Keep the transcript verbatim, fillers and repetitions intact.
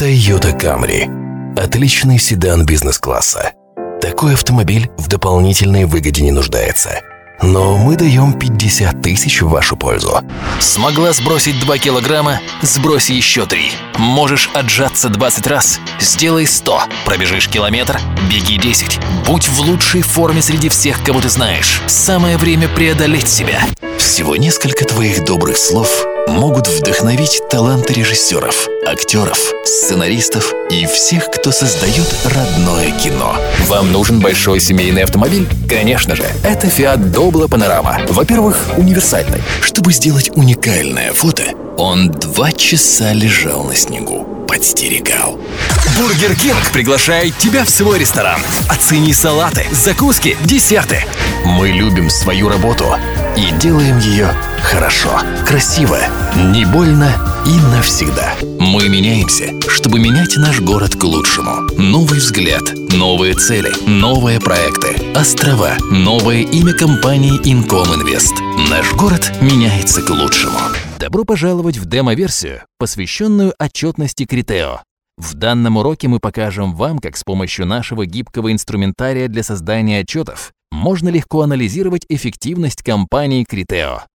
Toyota Camry. Отличный седан бизнес-класса. Такой автомобиль в дополнительной выгоде не нуждается. Но мы даем пятьдесят тысяч в вашу пользу. Смогла сбросить два килограмма? Сбрось еще три. Можешь отжаться двадцать раз? Сделай сто. Пробежишь километр? Беги десять. Будь в лучшей форме среди всех, кого ты знаешь. Самое время преодолеть себя. Всего несколько твоих добрых слов могут вдохновить таланты режиссеров, актеров, сценаристов и всех, кто создает родное кино. Вам нужен большой семейный автомобиль? Конечно же, это Fiat Doblo Panorama. Во-первых, универсальный. Чтобы сделать уникальное фото, он два часа лежал на снегу, подстерегал. Бургер Кинг приглашает тебя в свой ресторан. Оцени салаты, закуски, десерты. Мы любим свою работу и делаем ее хорошо, красиво, не больно и навсегда. Мы меняемся, чтобы менять наш город к лучшему. Новый взгляд, новые цели, новые проекты, острова, новое имя компании Incom Invest. Наш город меняется к лучшему. Добро пожаловать в демо-версию, посвященную отчетности Criteo. В данном уроке мы покажем вам, как с помощью нашего гибкого инструментария для создания отчетов можно легко анализировать эффективность компании Criteo.